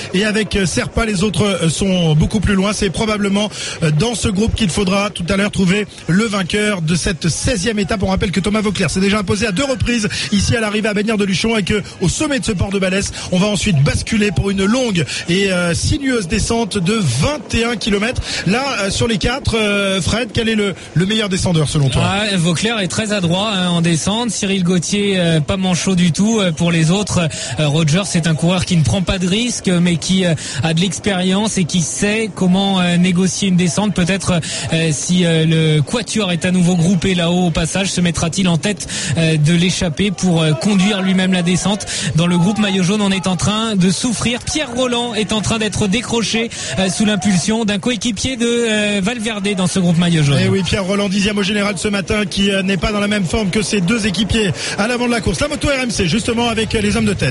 et avec Serpa, les autres sont beaucoup plus loin. C'est probablement dans ce groupe qu'il faudra tout à l'heure trouver le vainqueur de cette seizième étape. On rappelle que Thomas Voeckler s'est déjà imposé à deux reprises ici à l'arrivée à Bagnères de Luchon et que au sommet de ce port de Balès, on va ensuite basculer pour une longue et euh, sinueuse descente de vingt et un kilomètres. Là, euh, sur les quatre, euh, Fred, quel est le, le meilleur descendeur selon toi? Ouais, Voeckler est très adroit hein, en descente. Cyril Gauthier, euh, pas manchot du tout. Euh, pour les autres, euh, Roger, c'est un coureur qui ne prend pas de risque, mais qui euh, a de l'expérience et qui sait comment euh, négocier une descente. Peut-être euh, si euh, le quatuor est à nouveau groupé là-haut au passage, se mettra-t-il en tête euh, de l'échappée pour euh, conduire lui-même la descente. Dans le groupe maillot jaune, on est en train de souffrir. Pierre Rolland est en train d'être décroché euh, sous l'impulsion d'un coéquipier de euh, Valverde dans ce groupe maillot jaune. Et oui, Pierre Rolland, dixième au général ce matin, qui euh, n'est pas dans la même forme que ses deux équipiers à l'avant de la course. La moto R M C, justement, avec euh, les hommes de tête.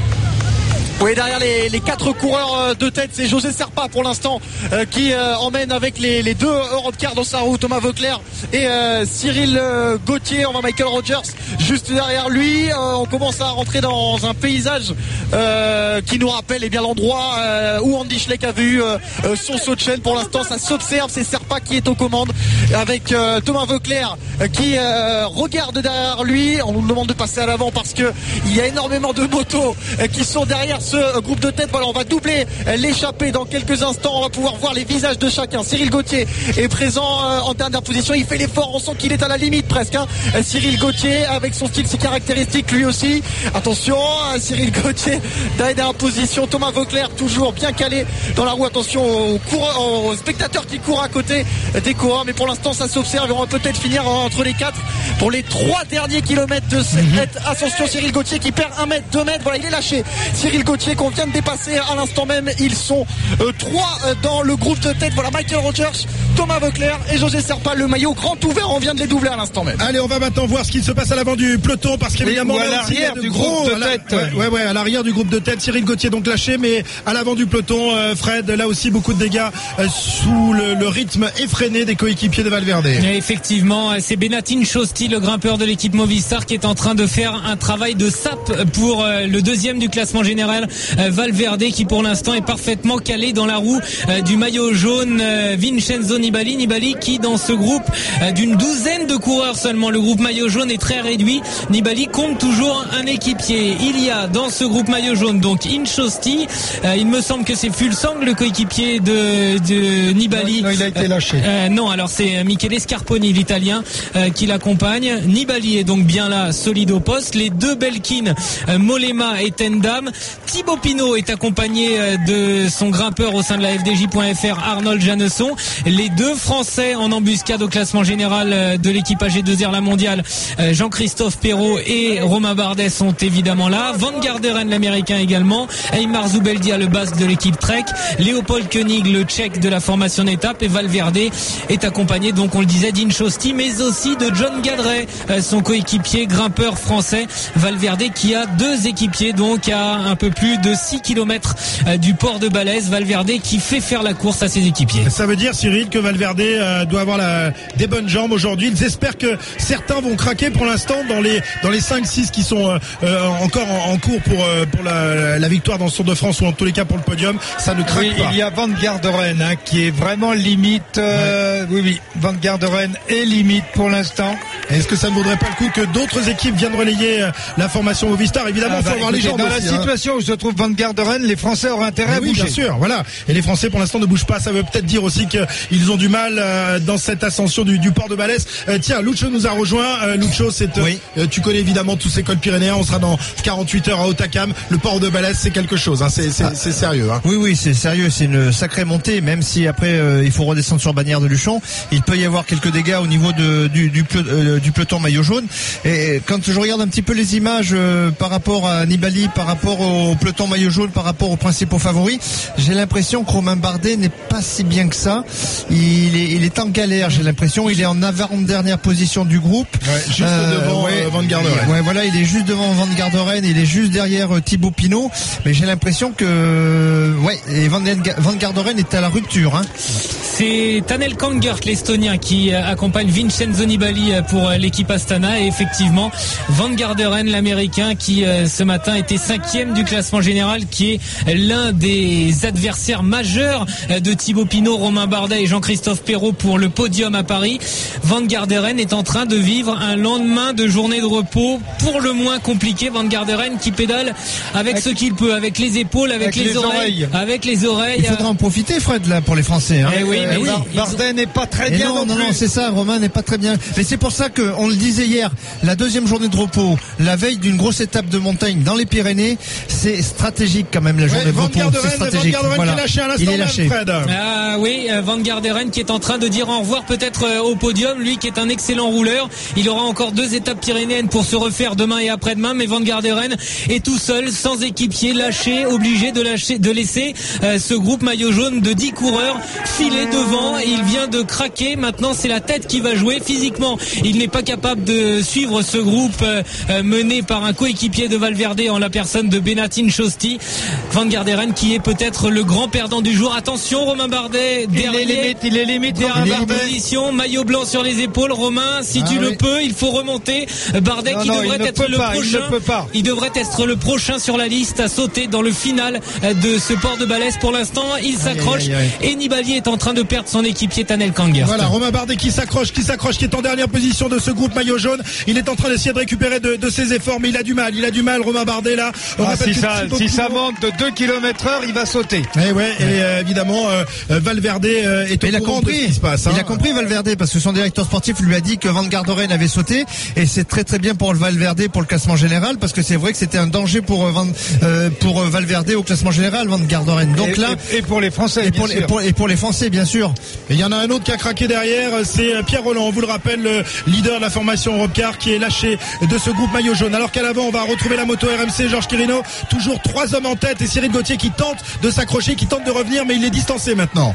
Oui, derrière les, les quatre coureurs de tête, c'est José Serpa pour l'instant euh, qui euh, emmène avec les, les deux Europcar dans sa roue, Thomas Voeckler et euh, Cyril euh, Gauthier. On va Michael Rogers juste derrière lui. Euh, on commence à rentrer dans un paysage euh, qui nous rappelle eh bien l'endroit euh, où Andy Schleck avait eu euh, son saut de chaîne. Pour l'instant, ça s'observe. C'est Serpa qui est aux commandes avec euh, Thomas Voeckler euh, qui euh, regarde derrière lui. On nous demande de passer à l'avant parce que il y a énormément de motos euh, qui sont derrière ce groupe de tête. Voilà, on va doubler l'échappée dans quelques instants. On va pouvoir voir les visages de chacun. Cyril Gauthier est présent euh, en dernière position. Il fait l'effort. On sent qu'il est à la limite presque. Hein. Cyril Gauthier avec son style si caractéristique lui aussi. Attention, Cyril Gauthier dans la dernière position. Thomas Voeckler toujours bien calé dans la roue. Attention aux, coureurs, aux spectateurs qui courent à côté des coureurs. Mais pour l'instant, ça s'observe. On va peut-être finir entre les quatre pour les trois derniers kilomètres de cette mm-hmm. ascension. Cyril Gauthier qui perd un mètre, deux mètres. Voilà, il est lâché. Cyril Gauthier qu'on vient de dépasser à l'instant même. Ils sont euh, trois euh, dans le groupe de tête. Voilà, Michael Rogers, Thomas Voeckler et José Serpa, le maillot grand ouvert. On vient de les doubler à l'instant même. Allez, on va maintenant voir ce qu'il se passe à l'avant du peloton parce qu'évidemment oui, à l'arrière du groupe de tête. Ouais, ouais, ouais, à l'arrière du groupe de tête. Cyril Gauthier donc lâché, mais à l'avant du peloton, euh, Fred, là aussi beaucoup de dégâts euh, sous le, le rythme effréné des coéquipiers de Valverde. Et effectivement, c'est Benatin Chosti, le grimpeur de l'équipe Movistar, qui est en train de faire un travail de sape pour euh, le deuxième du classement général, euh, Valverde, qui pour l'instant est parfaitement calé dans la roue euh, du maillot jaune, euh, Vincenzo Nibali. Nibali qui dans ce groupe euh, d'une douzaine de coureurs seulement, le groupe maillot jaune est très réduit. Nibali compte toujours un équipier. Il y a dans ce groupe maillot jaune donc Inchosti, euh, il me semble que c'est Fulsang le coéquipier de, de Nibali. Non, non, il a été lâché. Euh, euh, non, alors c'est Michele Scarponi l'italien euh, qui l'accompagne. Nibali est donc bien là, solide au poste. Les deux Belkin, euh, Mollema et Tendam. Thibaut Pinot est accompagné de son grimpeur au sein de la F D J point F R, Arnold Janesson. Les deux Français en embuscade au classement général de l'équipe A G deux R La Mondiale, Jean-Christophe Perrault et Romain Bardet sont évidemment là. Van Garderen l'américain également. Eymar Zubeldia le basque de l'équipe Trek. Léopold Koenig le tchèque de la formation d'étape. Et Valverde est accompagné, donc on le disait, d'Inchosti mais aussi de John Gadret, son coéquipier grimpeur français. Valverde qui a deux équipiers donc à un peu plus de six kilomètres du port de Balès. Valverde qui fait faire la course à ses équipiers. Ça veut dire, Cyril, que Valverde euh, doit avoir la, des bonnes jambes aujourd'hui. Ils espèrent que certains vont craquer pour l'instant dans les dans les cinq six qui sont euh, encore en, en cours pour euh, pour la, la victoire dans ce Tour de France ou en tous les cas pour le podium. Ça ne craque oui, pas. Il y a Van Garderen hein, qui est vraiment limite. Euh, ouais. Oui, oui, Van Garderen est limite pour l'instant. Est-ce que ça ne vaudrait pas le coup que d'autres équipes viennent relayer la formation Movistar? Évidemment, il ah bah, faut avoir les jambes. Dans aussi, la situation hein. où se trouve Van Garderen, les Français auraient intérêt à oui, bouger. Bien sûr, voilà. Et les Français, pour l'instant, ne bougent pas. Ça veut peut-être dire aussi qu'ils ont du mal euh, dans cette ascension du, du port de Balès. Euh, tiens, Lucho nous a rejoint. Euh, Lucho, c'est, euh, oui. euh, tu connais évidemment tous ces cols pyrénéens. On sera dans quarante-huit heures à Hautacam. Le port de Balès, c'est quelque chose. Hein. C'est, c'est, ah. c'est sérieux. Hein. Oui, oui, c'est sérieux. C'est une sacrée montée. Même si après, euh, il faut redescendre sur Bagnères de Luchon, il peut y avoir quelques dégâts au niveau de, du, du, euh, du peloton maillot jaune. Et quand je regarde un petit peu les images euh, par rapport à Nibali, par rapport au peloton maillot jaune, par rapport aux principaux favoris, j'ai l'impression que Romain Bardet n'est pas si bien que ça. Il est, il est en galère, j'ai l'impression. Il est en avant-dernière position du groupe. Ouais, juste euh, devant ouais, euh, Van Garderen. Ouais, voilà, il est juste devant Van Garderen. Il est juste derrière euh, Thibaut Pinot. Mais j'ai l'impression que euh, ouais, et Van, Van Garderen est à la rupture. Hein. C'est Tanel Kangert, l'Estonien, qui accompagne Vincenzo Nibali pour l'équipe Astana. Et effectivement, Van Garderen, l'Américain, qui ce matin était cinquième du classement général, qui est l'un des adversaires majeurs de Thibaut Pinot, Romain Bardet et Jean-Christophe Perrault pour le podium à Paris. Van Garderen est en train de vivre un lendemain de journée de repos pour le moins compliqué. Van Garderen qui pédale avec, avec ce qu'il peut, avec les épaules, avec, avec les, les oreilles, oreilles, avec les oreilles. Il faudra en profiter, Fred, là, pour les Français. Hein. Eh oui, mais oui. Bar- Bardet n'est pas très bien. Non, non, non, non, c'est ça. Romain n'est pas très bien. Mais c'est pour ça que on le disait hier, la deuxième journée de repos, la veille d'une grosse étape de montagne dans les Pyrénées, c'est stratégique quand même la journée ouais, de Van repos. Garderen, C'est stratégique. Van Garderen voilà. qui est lâché à l'instant Il est lâché. même, Fred. Ah oui, Van Garderen qui est en train de dire au revoir peut-être au podium, lui qui est un excellent rouleur. Il aura encore deux étapes pyrénéennes pour se refaire demain et après-demain, mais Van Garderen est tout seul, sans équipier, lâché, obligé de lâcher, de laisser euh, ce groupe maillot jaune de dix coureurs filer devant. Il vient de craquer. Maintenant, c'est la tête qui va jouer. Physiquement, il n'est pas capable de suivre ce groupe euh, mené par un coéquipier de Valverde en la personne de Benatin Chosti. Van Garderen qui est peut-être le grand perdant du jour. Attention, Romain Bardet derrière, il est limite, il est limite dernière position, maillot blanc sur les épaules. Romain, si ah tu oui. le peux, il faut remonter. Bardet non, qui non, devrait être le pas, prochain. Il, ne peut pas. il devrait être le prochain sur la liste à sauter dans le final de ce port de Balès. Pour l'instant, il s'accroche aïe, aïe, aïe. et Nibali est en train de perdre son équipier Tanel Kangert. Voilà, Romain Bardet qui s'accroche, qui s'accroche, qui est en dernière position de ce groupe maillot jaune. Il est en train d'essayer de récupérer de, de ses efforts, mais il a du mal. Il a du mal, Romain Bardet là. Ah, si ça, si ça monte de deux kilomètres heure, il va sauter. Et ouais, et euh, évidemment, euh, Valverde euh, est au il courant a compris, de ce qui se passe. Hein. Il a compris Valverde parce que son directeur sportif lui a dit que Van Garderen avait sauté et c'est très très bien pour le Valverde pour le classement général parce que c'est vrai que c'était un danger pour Van, euh, pour Valverde au classement général, Van Garderen. Donc et, là et, et pour les Français, et bien pour, sûr. Et, pour, et pour les Français, bien sûr. Et il y en a un autre qui a craqué derrière, c'est Pierre Rolland. On vous le rappelle, le leader de la formation Europcar qui est lâché de ce groupe maillot jaune. Alors qu'à l'avant, on va retrouver la moto R M C, Georges Quirino. Toujours trois hommes en tête et Cyril Gauthier qui tente de s'accrocher, qui tente de revenir, mais il est distancé maintenant.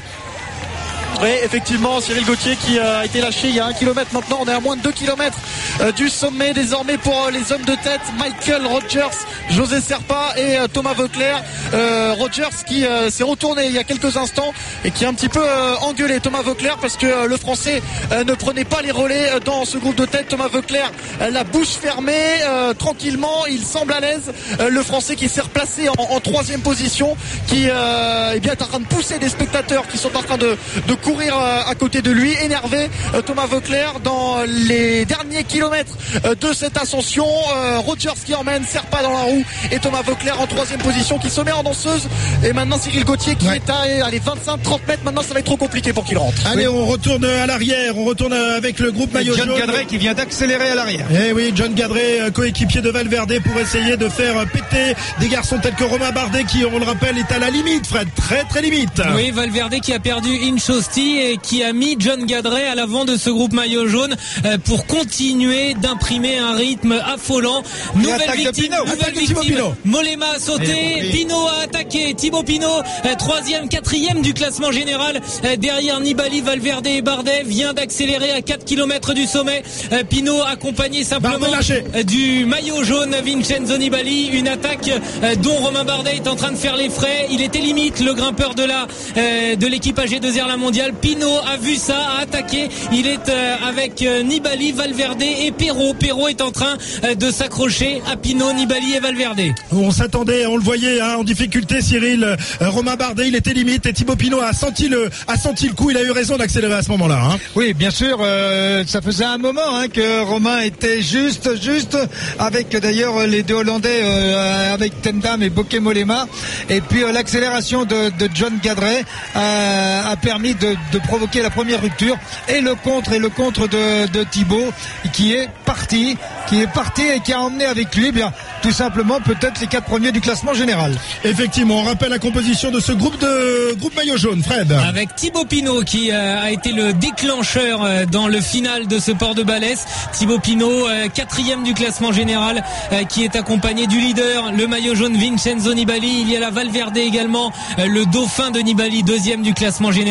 Oui, effectivement, Cyril Gauthier qui a été lâché il y a un kilomètre maintenant. On est à moins de deux kilomètres euh, du sommet désormais pour euh, les hommes de tête. Michael Rogers, José Serpa et euh, Thomas Voeckler. Euh, Rogers qui euh, s'est retourné il y a quelques instants et qui a un petit peu euh, engueulé Thomas Voeckler parce que euh, le Français euh, ne prenait pas les relais euh, dans ce groupe de tête. Thomas Voeckler, euh, la bouche fermée, euh, tranquillement, il semble à l'aise. Euh, le Français qui s'est replacé en, en troisième position, qui euh, eh bien, est en train de pousser des spectateurs qui sont en train de, de courir à côté de lui, énervé. Thomas Voeckler dans les derniers kilomètres de cette ascension. Rogers qui emmène, Serpa dans la roue et Thomas Voeckler en troisième position qui se met en danseuse. Et maintenant Cyril Gauthier qui ouais. est à allez, vingt-cinq trente mètres. Maintenant ça va être trop compliqué pour qu'il rentre. Allez, oui. on retourne à l'arrière. On retourne avec le groupe maillot jaune. John Gadret qui vient d'accélérer à l'arrière. Eh oui, John Gadret, coéquipier de Valverde pour essayer de faire péter des garçons tels que Romain Bardet qui, on le rappelle, est à la limite, Fred. Très très limite. Oui, Valverde qui a perdu Inchosti et qui a mis John Gadret à l'avant de ce groupe maillot jaune pour continuer d'imprimer un rythme affolant. Nouvelle victime, nouvelle victime. Mollema a sauté, oui. Pinot a attaqué, Thibaut Pinot, troisième, quatrième du classement général, derrière Nibali, Valverde et Bardet, vient d'accélérer à quatre kilomètres du sommet. Pinot accompagné simplement du maillot jaune Vincenzo Nibali, une attaque dont Romain Bardet est en train de faire les frais. Il était limite le grimpeur de la de l'équipe A G deux R La Mondiale. Pinot a vu ça, a attaqué. Il est euh, avec euh, Nibali, Valverde et Perrault. Perrault est en train euh, de s'accrocher à Pinot, Nibali et Valverde. On s'attendait, on le voyait hein, en difficulté, Cyril. Euh, Romain Bardet, il était limite et Thibaut Pinot a senti le, a senti le coup. Il a eu raison d'accélérer à ce moment-là. Hein. Oui, bien sûr. Euh, ça faisait un moment hein, que Romain était juste, juste avec d'ailleurs les deux Hollandais, euh, avec Tendam et Bokeh Mollema. Et puis euh, l'accélération de, de John Gadret euh, a permis de, de provoquer la première rupture et le contre et le contre de, de Thibaut qui est parti, qui est parti et qui a emmené avec lui, eh bien tout simplement peut-être les quatre premiers du classement général. Effectivement, on rappelle la composition de ce groupe de groupe maillot jaune, Fred. Avec Thibaut Pinot qui euh, a été le déclencheur euh, dans le final de ce port de Balès. Thibaut Pinot, euh, quatrième du classement général, euh, qui est accompagné du leader, le maillot jaune Vincenzo Nibali. Il y a la Valverde également, euh, le dauphin de Nibali, deuxième du classement général. Et Jean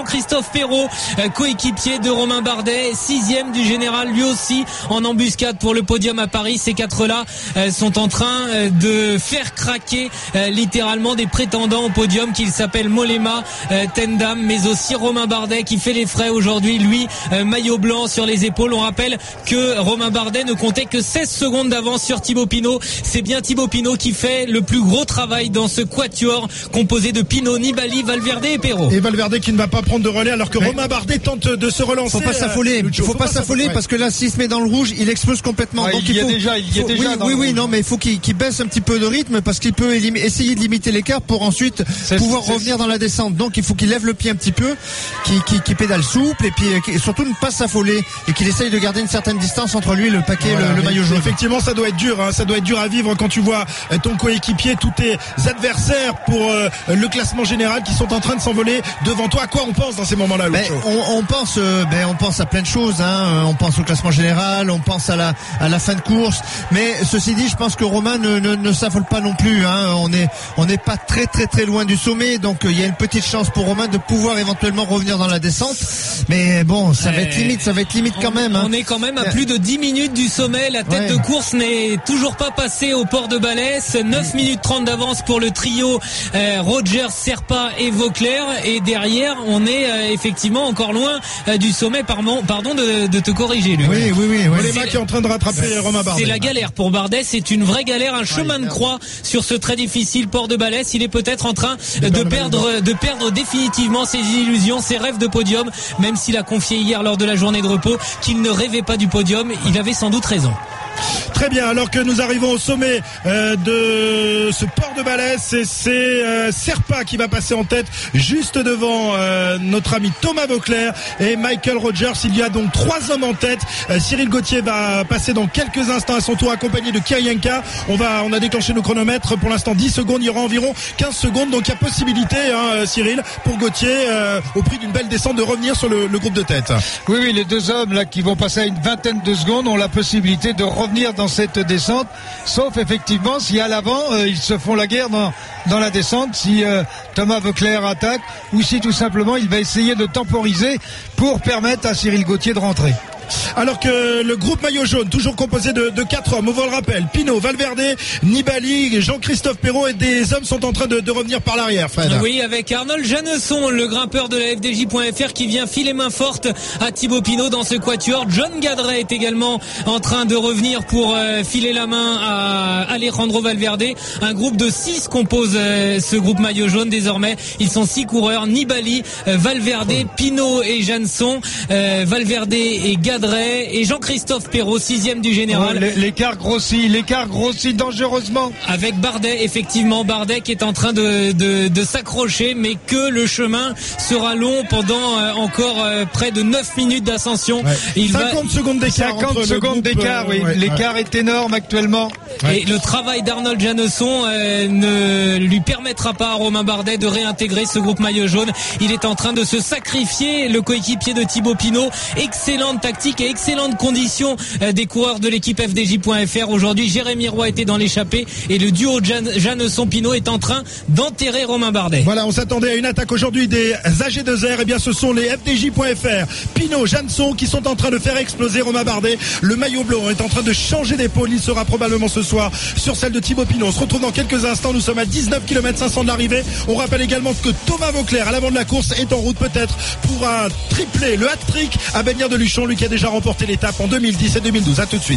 Jean-Christophe Perrault, euh, coéquipier de Romain Bardet, sixième du général, lui aussi en embuscade pour le podium à Paris. Ces quatre-là euh, sont en train euh, de faire craquer euh, littéralement des prétendants au podium, qu'il s'appelle Mollema, euh, Tendam, mais aussi Romain Bardet qui fait les frais aujourd'hui, lui euh, maillot blanc sur les épaules. On rappelle que Romain Bardet ne comptait que seize secondes d'avance sur Thibaut Pinot. C'est bien Thibaut Pinot qui fait le plus gros travail dans ce quatuor composé de Pinot, Nibali, Valverde et Perrault. Et Valverde qui ne va pas prendre de relais alors que ouais. Romain Bardet tente de se relancer. Faut pas s'affoler. Il faut, faut pas s'affoler parce que là, s'il se met dans le rouge, il explose complètement. Ouais, Donc il y il faut, a déjà, il y a faut, déjà. Oui, oui, oui, non, mais il faut qu'il, qu'il baisse un petit peu de rythme parce qu'il peut élim- essayer de limiter l'écart pour ensuite c'est, pouvoir c'est, revenir dans la descente. Donc il faut qu'il lève le pied un petit peu, qu'il, qu'il, qu'il pédale souple et puis et surtout ne pas s'affoler et qu'il essaye de garder une certaine distance entre lui et le paquet, voilà, le, le maillot jaune. Effectivement, ça doit être dur, hein, ça doit être dur à vivre quand tu vois ton coéquipier, tous tes adversaires pour euh, le classement général qui sont en train de s'envoler devant toi. À quoi on pense dans ces moments-là, ben, on, on pense, euh, ben, on pense à plein de choses. Hein. On pense au classement général, on pense à la à la fin de course. Mais ceci dit, je pense que Romain ne, ne, ne s'affole pas non plus. Hein. On est on n'est pas très très très loin du sommet, donc il euh, y a une petite chance pour Romain de pouvoir éventuellement revenir dans la descente. Mais bon, ça va être limite, ça va être limite quand on, même. Hein. On est quand même à plus de dix minutes du sommet. La tête ouais. de course n'est toujours pas passée au port de Balès. neuf minutes trente d'avance pour le trio euh, Rogers, Serpa et Vauclair. Et derrière, on est euh, effectivement encore loin euh, du sommet. Pardon, pardon de, de te corriger, lui. Oui, oui, oui. oui. Mollema qui est en train de rattraper Romain Bardet. C'est la galère pour Bardet. C'est une vraie galère, un chemin de croix sur ce très difficile port de Balès. Il est peut-être en train de perdre, de perdre définitivement ses illusions, ses rêves de podium, même s'il a confié hier lors de la journée de repos qu'il ne rêvait pas du podium. Il avait sans doute raison. Très bien, alors que nous arrivons au sommet euh, de ce port de Balès, et c'est euh, Serpa qui va passer en tête juste devant euh, notre ami Thomas Vauclair et Michael Rogers. Il y a donc trois hommes en tête. euh, Cyril Gauthier va passer dans quelques instants à son tour accompagné de Kirienka. On va, on a déclenché nos chronomètres pour l'instant dix secondes, il y aura environ quinze secondes, donc il y a possibilité hein, Cyril, pour Gauthier euh, au prix d'une belle descente de revenir sur le, le groupe de tête. Oui, oui, les deux hommes là qui vont passer à une vingtaine de secondes ont la possibilité de revenir dans cette descente, sauf effectivement si à l'avant euh, ils se font la guerre dans, dans la descente, si euh, Thomas Vauclair attaque ou si tout simplement il va essayer de temporiser pour permettre à Cyril Gauthier de rentrer. Alors que le groupe maillot jaune, toujours composé de, de quatre hommes, on vous le rappelle, Pinot, Valverde, Nibali, Jean-Christophe Perrault, et des hommes sont en train de, de revenir par l'arrière, Fred. Oui, avec Arnold Janesson, le grimpeur de la F D J point F R qui vient filer main forte à Thibaut Pinot dans ce quatuor. John Gadret est également en train de revenir pour euh, filer la main à Alejandro Valverde. Un groupe de six compose euh, ce groupe maillot jaune désormais. Ils sont six coureurs, Nibali, euh, Valverde, Pinot et Janesson, euh, Valverde et Gadret et Jean-Christophe Perrault, sixième du général. Oh, l'écart grossit, l'écart grossit dangereusement. Avec Bardet, effectivement, Bardet qui est en train de, de, de s'accrocher, mais que le chemin sera long pendant euh, encore euh, près de neuf minutes d'ascension. Ouais. Il cinquante va... secondes d'écart. cinquante secondes groupe, d'écart, oui. Ouais, l'écart ouais. est énorme actuellement. Ouais. Et le travail d'Arnold Janesson euh, ne lui permettra pas à Romain Bardet de réintégrer ce groupe maillot jaune. Il est en train de se sacrifier, le coéquipier de Thibaut Pinot. Excellente tactique et excellentes conditions euh, des coureurs de l'équipe F D J point F R. Aujourd'hui, Jérémy Roy était dans l'échappée et le duo Janesson-Pinot est en train d'enterrer Romain Bardet. Voilà, on s'attendait à une attaque aujourd'hui des A G deux R. Et bien, ce sont les F D J point F R, Pinot, Janesson qui sont en train de faire exploser Romain Bardet. Le maillot blanc est en train de changer d'épaule. Il sera probablement ce soir sur celle de Thibaut Pinot. On se retrouve dans quelques instants. Nous sommes à dix-neuf kilomètres cinq cents de l'arrivée. On rappelle également que Thomas Vauclair, à l'avant de la course, est en route peut-être pour un triplé, le hat-trick à Bagnères de Luchon, lui qui a déjà remporté l'étape en deux mille dix et deux mille douze. À tout de suite.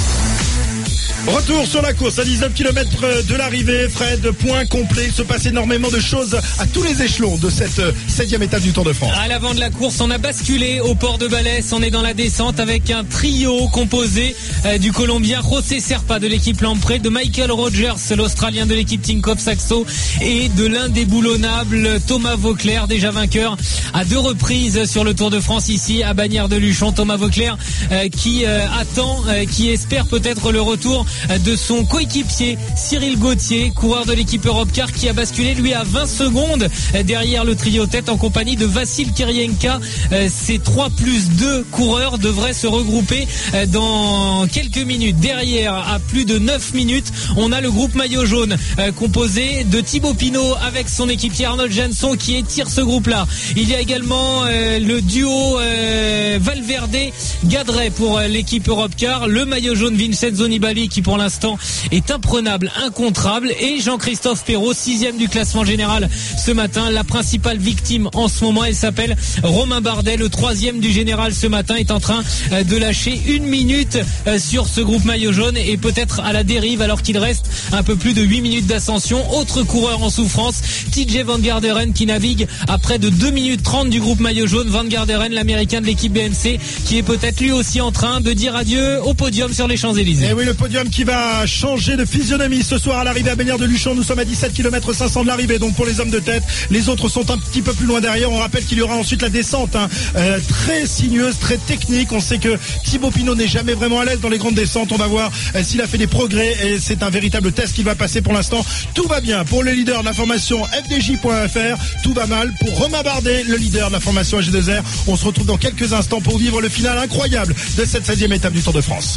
Retour sur la course à dix-neuf kilomètres de l'arrivée. Fred, point complet. Il se passe énormément de choses à tous les échelons de cette septième étape du Tour de France. À l'avant de la course, on a basculé au port de Balès. On est dans la descente avec un trio composé euh, du Colombien José Serpa de l'équipe Lamprey, de Michael Rogers, l'Australien de l'équipe Tinkoff Saxo, et de l'indéboulonnable Thomas Vauclair, déjà vainqueur à deux reprises sur le Tour de France ici à Bagnères de Luchon. Thomas Vauclair euh, qui euh, attend, euh, qui espère peut-être le retour de son coéquipier Cyril Gauthier, coureur de l'équipe Europcar, qui a basculé lui à vingt secondes derrière le trio tête en compagnie de Vassil Kirienka. Ces trois plus deux coureurs devraient se regrouper dans quelques minutes. Derrière, à plus de neuf minutes, on a le groupe maillot jaune composé de Thibaut Pinot avec son équipier Arnold Jansson qui étire ce groupe-là. Il y a également euh, le duo euh, Valverde-Gadret pour euh, l'équipe Europcar, le maillot jaune Vincenzo Nibali qui pour l'instant est imprenable, incontrable, et Jean-Christophe Perrault, sixième du classement général ce matin. La principale victime en ce moment, elle s'appelle Romain Bardet, le troisième du général ce matin, est en train euh, de lâcher une minute euh, sur ce groupe maillot jaune et peut-être à la dérive alors qu'il reste un peu plus de huit minutes d'ascension. Autre coureur en souffrance, T J Van Garderen qui navigue à près de deux minutes trente du groupe maillot jaune. Van Garderen, l'américain de l'équipe B M C, qui est peut-être lui aussi en train de dire adieu au podium sur les Champs-Élysées. Et oui, le podium qui va changer de physionomie ce soir à l'arrivée à Bagnères de Luchon. Nous sommes à dix-sept kilomètres cinq cents de l'arrivée, donc pour les hommes de tête. Les autres sont un petit peu plus loin derrière. On rappelle qu'il y aura ensuite la descente, hein, euh, très sinueuse, très technique. On sait que Thibaut Pinot n'est jamais vraiment à l'aise dans les grandes descentes. On va voir euh, s'il a fait des progrès, et c'est un véritable test qu'il va passer. Pour l'instant, tout va bien pour le leader de la formation F D J point F R. Tout va mal pour Romain Bardet, le leader de la formation G deux R. On se retrouve dans quelques instants pour vivre le final incroyable de cette seizième étape du Tour de France.